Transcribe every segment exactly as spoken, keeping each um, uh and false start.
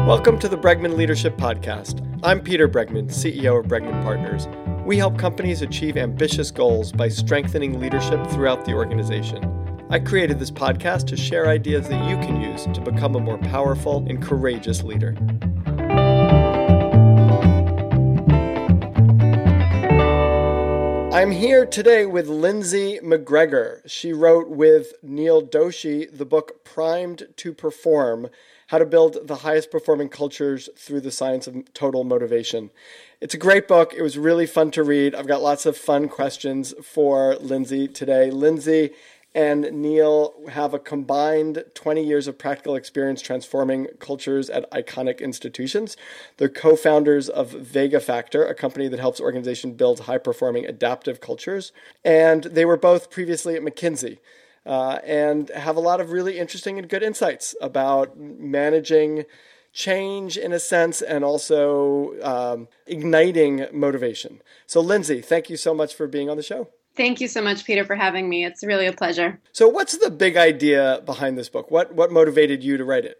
Welcome to the Bregman Leadership Podcast. I'm Peter Bregman, C E O of Bregman Partners. We help companies achieve ambitious goals by strengthening leadership throughout the organization. I created this podcast to share ideas that you can use to become a more powerful and courageous leader. I'm here today with Lindsay McGregor. She wrote with Neil Doshi the book Primed to Perform: How to Build the Highest Performing Cultures Through the Science of Total Motivation. It's a great book. It was really fun to read. I've got lots of fun questions for Lindsay today. Lindsay and Neil have a combined twenty years of practical experience transforming cultures at iconic institutions. They're co-founders of Vega Factor, a company that helps organizations build high-performing adaptive cultures. And they were both previously at McKinsey. Uh, and have a lot of really interesting and good insights about managing change in a sense and also um, igniting motivation. So Lindsay, thank you so much for being on the show. Thank you so much, Peter, for having me. It's really a pleasure. So what's the big idea behind this book? What, what motivated you to write it?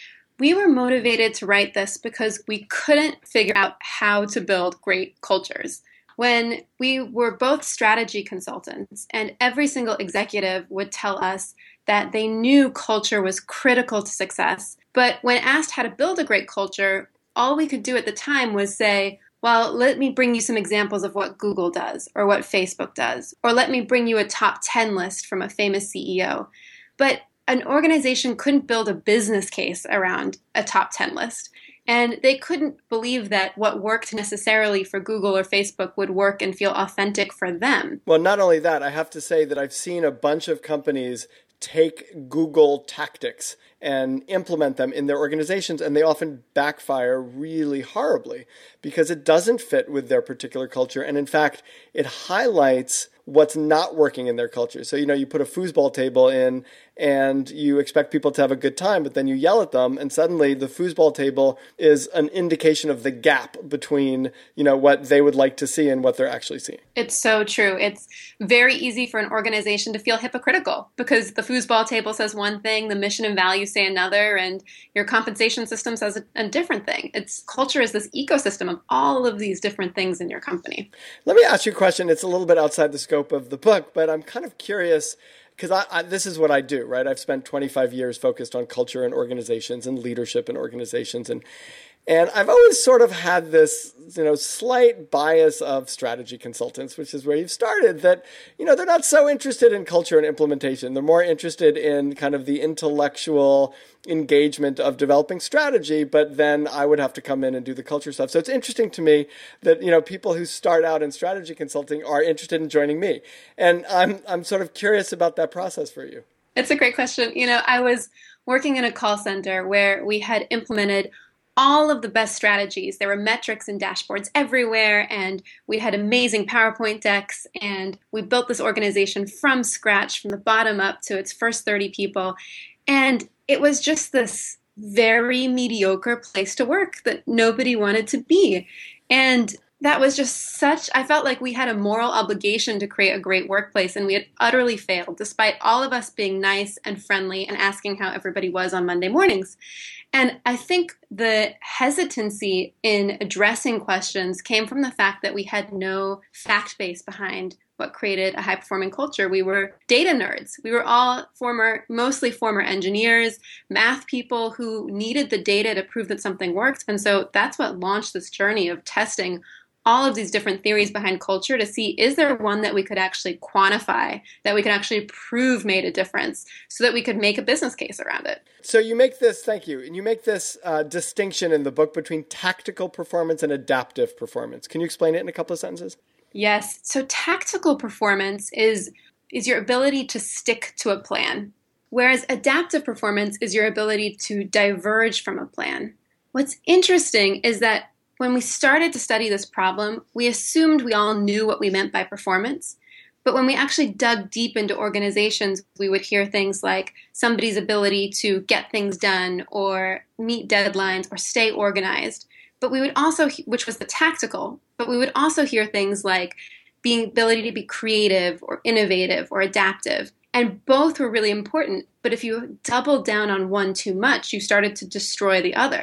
We were motivated to write this because we couldn't figure out how to build great cultures. When we were both strategy consultants, and every single executive would tell us that they knew culture was critical to success. But when asked how to build a great culture, all we could do at the time was say, well, let me bring you some examples of what Google does or what Facebook does, or let me bring you a top ten list from a famous C E O. But an organization couldn't build a business case around a top ten list. And they couldn't believe that what worked necessarily for Google or Facebook would work and feel authentic for them. Well, not only that, I have to say that I've seen a bunch of companies take Google tactics and implement them in their organizations, and they often backfire really horribly because it doesn't fit with their particular culture. And in fact, it highlights what's not working in their culture. So, you know, you put a foosball table in and you expect people to have a good time, but then you yell at them and suddenly the foosball table is an indication of the gap between, you know, what they would like to see and what they're actually seeing. It's so true. It's very easy for an organization to feel hypocritical because the foosball table says one thing, the mission and values say another, and your compensation system says a, a different thing. It's culture is this ecosystem of all of these different things in your company. Let me ask you a question. It's a little bit outside the scope of the book, but I'm kind of curious because I, I, this is what I do, right? I've spent twenty-five years focused on culture and organizations and leadership in organizations. And And I've always sort of had this, you know, slight bias of strategy consultants, which is where you've started, that, you know, they're not so interested in culture and implementation. They're more interested in kind of the intellectual engagement of developing strategy, but then I would have to come in and do the culture stuff. So it's interesting to me that, you know, people who start out in strategy consulting are interested in joining me. And I'm I'm sort of curious about that process for you. It's a great question. You know, I was working in a call center where we had implemented all of the best strategies. There were metrics and dashboards everywhere, and we had amazing PowerPoint decks, and we built this organization from scratch, from the bottom up to its first thirty people. And it was just this very mediocre place to work that nobody wanted to be. And that was just such, I felt like we had a moral obligation to create a great workplace, and we had utterly failed, despite all of us being nice and friendly and asking how everybody was on Monday mornings. And I think the hesitancy in addressing questions came from the fact that we had no fact base behind what created a high-performing culture. We were data nerds. We were all former, mostly former engineers, math people who needed the data to prove that something worked. And so that's what launched this journey of testing all of these different theories behind culture to see, is there one that we could actually quantify, that we could actually prove made a difference so that we could make a business case around it? So you make this, thank you, and you make this uh, distinction in the book between tactical performance and adaptive performance. Can you explain it in a couple of sentences? Yes. So tactical performance is, is your ability to stick to a plan, whereas adaptive performance is your ability to diverge from a plan. What's interesting is that when we started to study this problem, we assumed we all knew what we meant by performance. But when we actually dug deep into organizations, we would hear things like somebody's ability to get things done or meet deadlines or stay organized. But we would also, which was the tactical, but we would also hear things like being ability to be creative or innovative or adaptive. And both were really important. But if you doubled down on one too much, you started to destroy the other.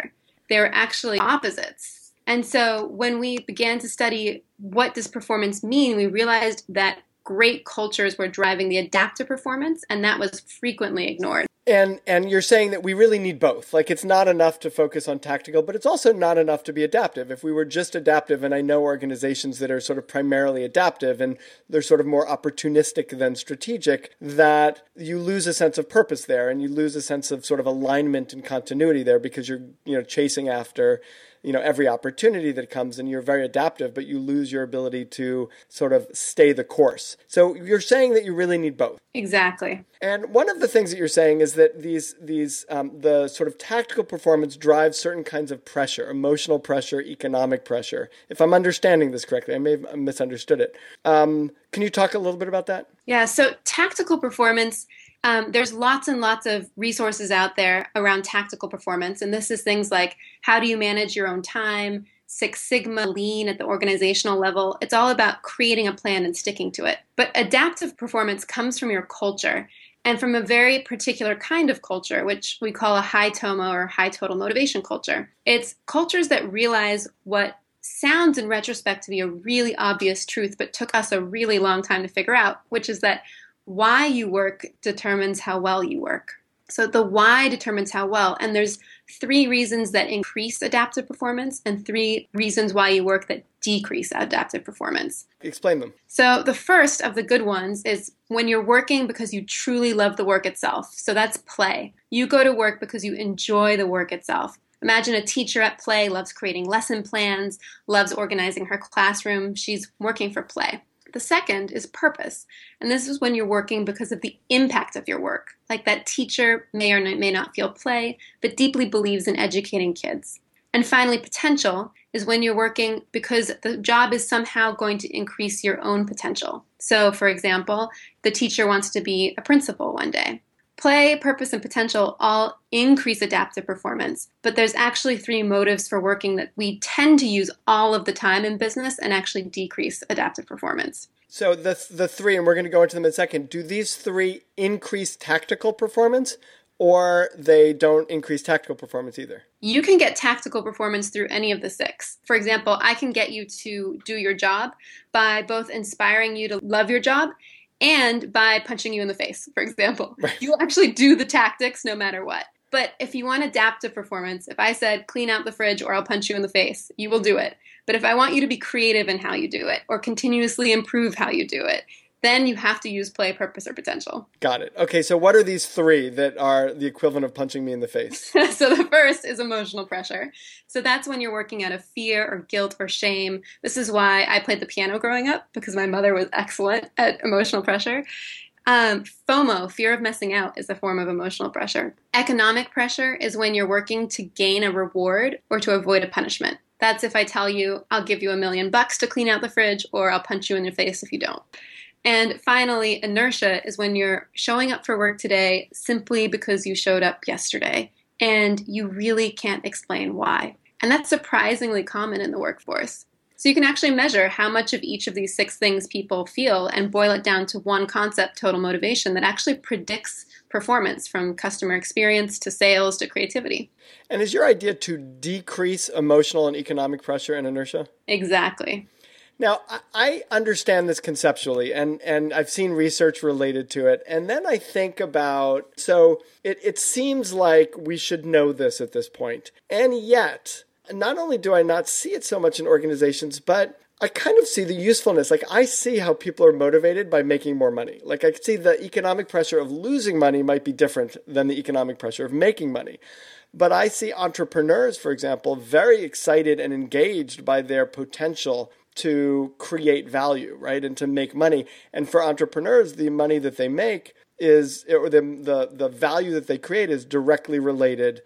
They're actually opposites. And so when we began to study what does performance mean, we realized that great cultures were driving the adaptive performance, and that was frequently ignored. And and you're saying that we really need both. Like, it's not enough to focus on tactical, but it's also not enough to be adaptive. If we were just adaptive, and I know organizations that are sort of primarily adaptive and they're sort of more opportunistic than strategic, that you lose a sense of purpose there, and you lose a sense of sort of alignment and continuity there, because you're, you know, chasing after, you know, every opportunity that comes, and you're very adaptive, but you lose your ability to sort of stay the course. So you're saying that you really need both. Exactly. And one of the things that you're saying is that these these um, the sort of tactical performance drives certain kinds of pressure, emotional pressure, economic pressure. If I'm understanding this correctly, I may have misunderstood it. Um, can you talk a little bit about that? Yeah. So tactical performance. Um, there's lots and lots of resources out there around tactical performance. And this is things like how do you manage your own time, Six Sigma, lean at the organizational level. It's all about creating a plan and sticking to it. But adaptive performance comes from your culture and from a very particular kind of culture, which we call a high T O M O or high total motivation culture. It's cultures that realize what sounds in retrospect to be a really obvious truth, but took us a really long time to figure out, which is that why you work determines how well you work. So the why determines how well. And there's three reasons that increase adaptive performance and three reasons why you work that decrease adaptive performance. Explain them. So the first of the good ones is when you're working because you truly love the work itself. So that's play. You go to work because you enjoy the work itself. Imagine a teacher at play loves creating lesson plans, loves organizing her classroom. She's working for play. The second is purpose, and this is when you're working because of the impact of your work. Like that teacher may or may not feel play, but deeply believes in educating kids. And finally, potential is when you're working because the job is somehow going to increase your own potential. So, for example, the teacher wants to be a principal one day. Play, purpose, and potential all increase adaptive performance, but there's actually three motives for working that we tend to use all of the time in business and actually decrease adaptive performance. So the the three, and we're going to go into them in a second, do these three increase tactical performance, or they don't increase tactical performance either? You can get tactical performance through any of the six. For example, I can get you to do your job by both inspiring you to love your job and by punching you in the face, for example. Right. You'll actually do the tactics no matter what. But if you want adaptive performance, if I said clean out the fridge or I'll punch you in the face, you will do it. But if I want you to be creative in how you do it or continuously improve how you do it, then you have to use play, purpose, or potential. Got it. Okay, so what are these three that are the equivalent of punching me in the face? So the first is emotional pressure. So that's when you're working out of fear or guilt or shame. This is why I played the piano growing up, because my mother was excellent at emotional pressure. Um, FOMO, fear of missing out, is a form of emotional pressure. Economic pressure is when you're working to gain a reward or to avoid a punishment. That's if I tell you, I'll give you a million bucks to clean out the fridge, or I'll punch you in the face if you don't. And finally, inertia is when you're showing up for work today simply because you showed up yesterday and you really can't explain why. And that's surprisingly common in the workforce. So you can actually measure how much of each of these six things people feel and boil it down to one concept, total motivation, that actually predicts performance from customer experience to sales to creativity. And is your idea to decrease emotional and economic pressure and inertia? Exactly. Now, I understand this conceptually, and, and I've seen research related to it. And then I think about, so it, it seems like we should know this at this point. And yet, not only do I not see it so much in organizations, but I kind of see the usefulness. Like, I see how people are motivated by making more money. Like, I can see the economic pressure of losing money might be different than the economic pressure of making money. But I see entrepreneurs, for example, very excited and engaged by their potential to create value, right, and to make money. And for entrepreneurs, the money that they make is, or the the, the value that they create is directly related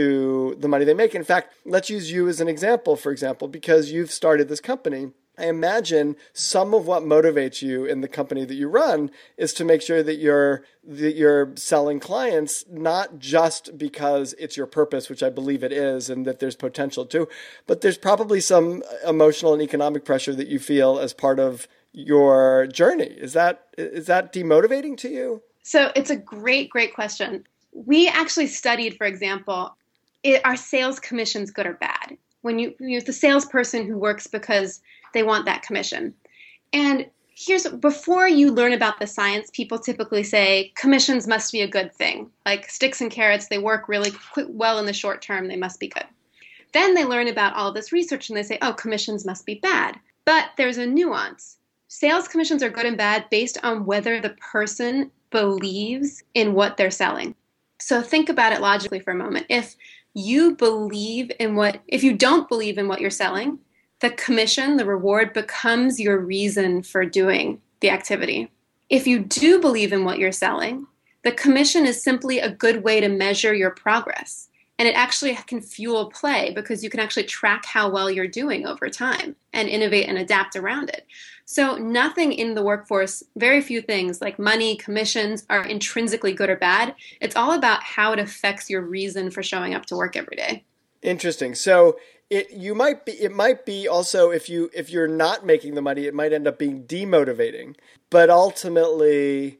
to the money they make. In fact, let's use you as an example, for example, because you've started this company. I imagine some of what motivates you in the company that you run is to make sure that you're that you're selling clients, not just because it's your purpose, which I believe it is, and that there's potential to, but there's probably some emotional and economic pressure that you feel as part of your journey. Is that is that demotivating to you? So it's a great, great question. We actually studied, for example, it, are sales commissions good or bad? When you, you know, the salesperson who works because they want that commission. And here's, before you learn about the science, people typically say commissions must be a good thing. Like sticks and carrots, they work really quick, well in the short term, they must be good. Then they learn about all of this research and they say, oh, commissions must be bad. But there's a nuance. Sales commissions are good and bad based on whether the person believes in what they're selling. So think about it logically for a moment. If you believe in what, if you don't believe in what you're selling, the commission, the reward becomes your reason for doing the activity. If you do believe in what you're selling, the commission is simply a good way to measure your progress. And it actually can fuel play because you can actually track how well you're doing over time and innovate and adapt around it. So nothing in the workforce, very few things like money, commissions are intrinsically good or bad. It's all about how it affects your reason for showing up to work every day. Interesting. So it you might be it might be also if you if you're not making the money, it might end up being demotivating. But ultimately,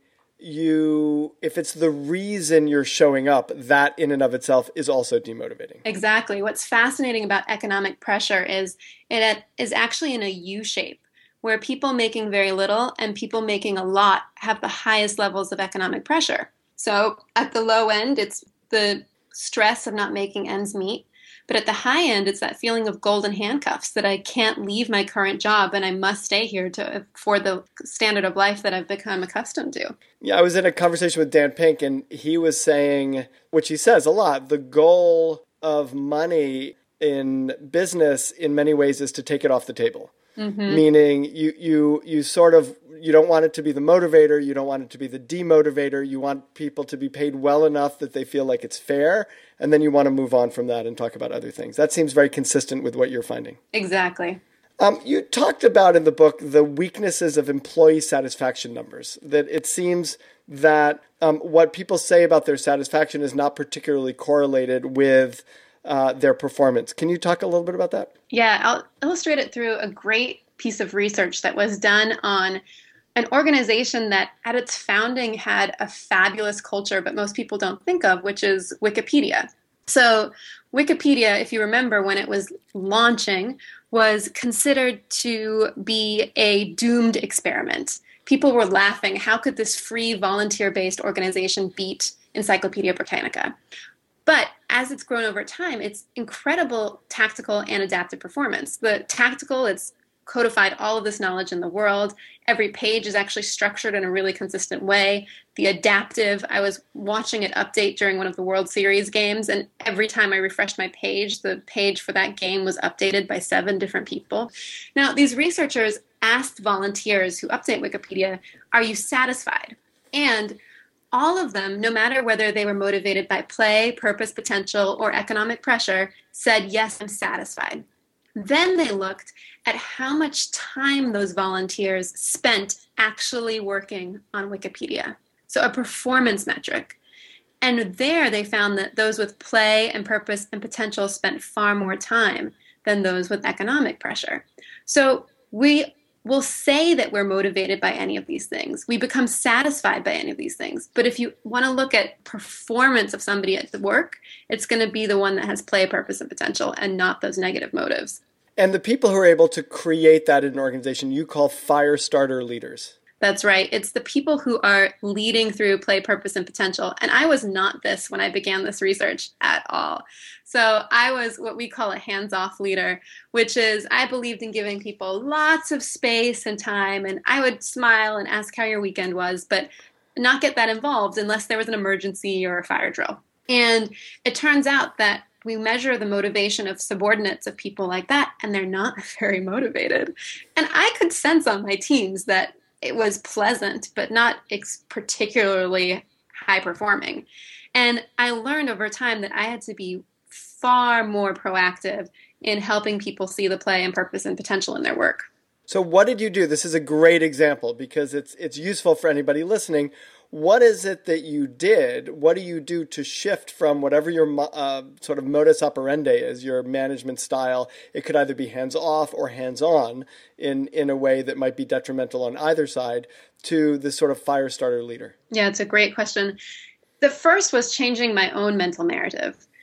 you if it's the reason you're showing up, that in and of itself is also demotivating. Exactly. What's fascinating about economic pressure is it is actually in a U shape, where people making very little and people making a lot have the highest levels of economic pressure. So at the low end, it's the stress of not making ends meet. But at the high end, it's that feeling of golden handcuffs that I can't leave my current job and I must stay here to for the standard of life that I've become accustomed to. Yeah, I was in a conversation with Dan Pink, and he was saying, which he says a lot, the goal of money in business in many ways is to take it off the table. Mm-hmm. Meaning you, you, you sort of, you don't want it to be the motivator. You don't want it to be the demotivator. You want people to be paid well enough that they feel like it's fair. And then you want to move on from that and talk about other things. That seems very consistent with what you're finding. Exactly. Um, you talked about in the book the weaknesses of employee satisfaction numbers, that it seems that um, what people say about their satisfaction is not particularly correlated with uh, their performance. Can you talk a little bit about that? Yeah, I'll illustrate it through a great piece of research that was done on an organization that at its founding had a fabulous culture, but most people don't think of, which is Wikipedia. So Wikipedia, if you remember, when it was launching, was considered to be a doomed experiment. People were laughing. How could this free volunteer-based organization beat Encyclopedia Britannica? But as it's grown over time, it's incredible tactical and adaptive performance. The tactical, it's codified all of this knowledge in the world. Every page is actually structured in a really consistent way. The adaptive, I was watching it update during one of the World Series games, and every time I refreshed my page, the page for that game was updated by seven different people. Now, these researchers asked volunteers who update Wikipedia, are you satisfied? And all of them, no matter whether they were motivated by play, purpose, potential, or economic pressure, said, yes, I'm satisfied. Then they looked at how much time those volunteers spent actually working on Wikipedia. So a performance metric. And there they found that those with play and purpose and potential spent far more time than those with economic pressure. So we will say that we're motivated by any of these things. We become satisfied by any of these things. But if you want to look at performance of somebody at the work, it's going to be the one that has play, purpose, and potential and not those negative motives. And the people who are able to create that in an organization, you call fire starter leaders. That's right. It's the people who are leading through play, purpose, and potential. And I was not this when I began this research at all. So I was what we call a hands-off leader, which is I believed in giving people lots of space and time. And I would smile and ask how your weekend was, but not get that involved unless there was an emergency or a fire drill. And it turns out that we measure the motivation of subordinates of people like that, and they're not very motivated. And I could sense on my teams that it was pleasant, but not ex- particularly high performing. And I learned over time that I had to be far more proactive in helping people see the play and purpose and potential in their work. So what did you do? This is a great example because it's it's useful for anybody listening. What is it that you did? What do you do to shift from whatever your uh, sort of modus operandi is, your management style? It could either be hands-off or hands-on in, in a way that might be detrimental on either side to this sort of fire starter leader. Yeah, it's a great question. The first was changing my own mental narrative.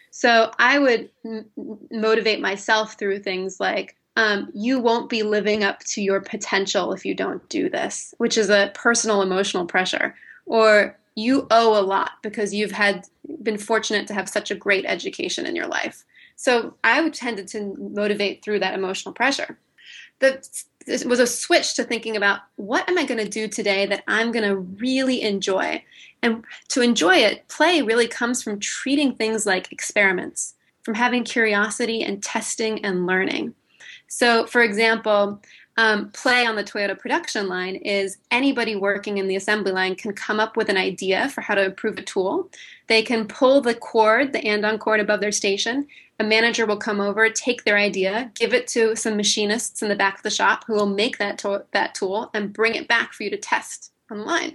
So I would m- motivate myself through things like, um, you won't be living up to your potential if you don't do this, which is a personal emotional pressure. Or you owe a lot because you've had been fortunate to have such a great education in your life. So I would tend to motivate through that emotional pressure. The, it was a switch to thinking about, what am I going to do today that I'm going to really enjoy? And to enjoy it, play really comes from treating things like experiments, from having curiosity and testing and learning. So, for example, um, play on the Toyota production line is anybody working in the assembly line can come up with an idea for how to improve a tool. They can pull the cord, the andon cord above their station. A manager will come over, take their idea, give it to some machinists in the back of the shop who will make that, to- that tool and bring it back for you to test online.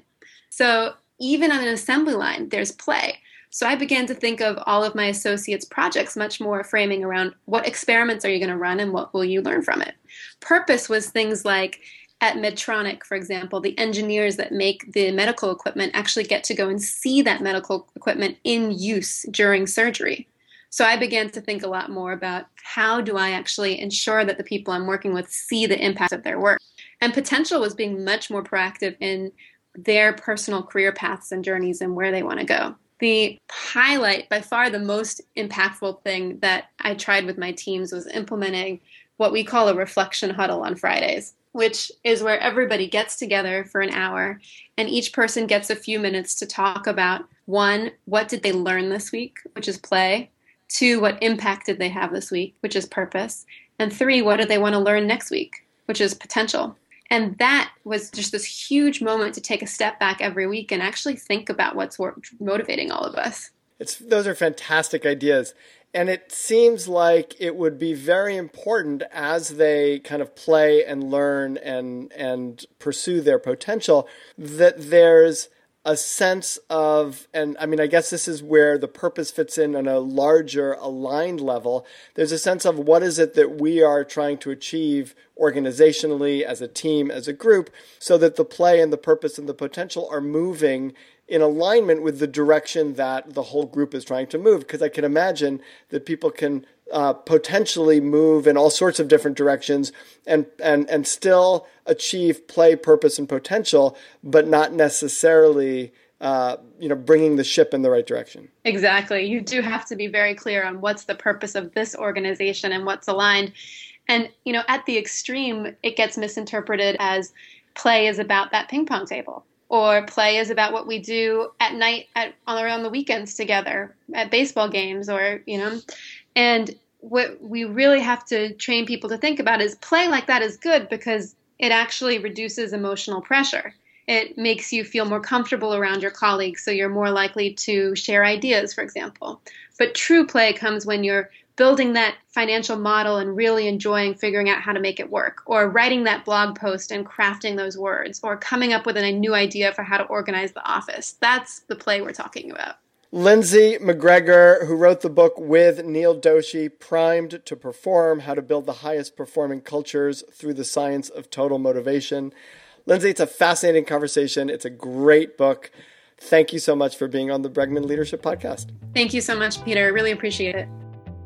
So even on an assembly line, there's play. So I began to think of all of my associates' projects much more framing around, what experiments are you going to run and what will you learn from it? Purpose was things like, at Medtronic, for example, the engineers that make the medical equipment actually get to go and see that medical equipment in use during surgery. So I began to think a lot more about, how do I actually ensure that the people I'm working with see the impact of their work? And potential was being much more proactive in their personal career paths and journeys and where they want to go. The highlight, by far the most impactful thing that I tried with my teams, was implementing what we call a reflection huddle on Fridays, which is where everybody gets together for an hour and each person gets a few minutes to talk about, one, what did they learn this week, which is play, two, what impact did they have this week, which is purpose, and three, what do they want to learn next week, which is potential. And that was just this huge moment to take a step back every week and actually think about what's motivating all of us. It's, those are fantastic ideas. And it seems like it would be very important as they kind of play and learn and and pursue their potential, that there's a sense of, and I mean, I guess this is where the purpose fits in on a larger aligned level. There's a sense of, what is it that we are trying to achieve organizationally, as a team, as a group, so that the play and the purpose and the potential are moving in alignment with the direction that the whole group is trying to move. Because I can imagine that people can uh, potentially move in all sorts of different directions and, and, and still achieve play, purpose, and potential, but not necessarily uh, you know, bringing the ship in the right direction. Exactly. You do have to be very clear on what's the purpose of this organization and what's aligned. And, you know, at the extreme, it gets misinterpreted as play is about that ping pong table. Or play is about what we do at night at on the weekends together at baseball games, or, you know, and what we really have to train people to think about is, play like that is good because it actually reduces emotional pressure. It makes you feel more comfortable around your colleagues, so you're more likely to share ideas, for example. But true play comes when you're building that financial model and really enjoying figuring out how to make it work, or writing that blog post and crafting those words, or coming up with a new idea for how to organize the office. That's the play we're talking about. Lindsay McGregor, who wrote the book with Neil Doshi, Primed to Perform, How to Build the Highest Performing Cultures Through the Science of Total Motivation. Lindsay, it's a fascinating conversation. It's a great book. Thank you so much for being on the Bregman Leadership Podcast. Thank you so much, Peter. I really appreciate it.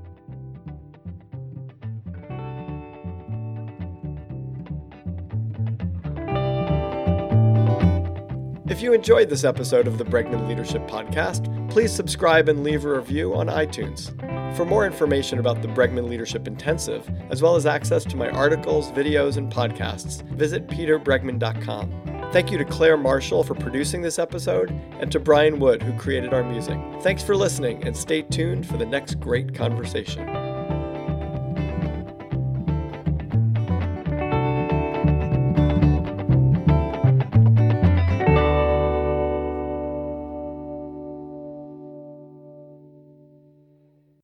If you enjoyed this episode of the Bregman Leadership Podcast, please subscribe and leave a review on iTunes. For more information about the Bregman Leadership Intensive, as well as access to my articles, videos, and podcasts, visit peter bregman dot com. Thank you to Claire Marshall for producing this episode, and to Brian Wood, who created our music. Thanks for listening, and stay tuned for the next great conversation.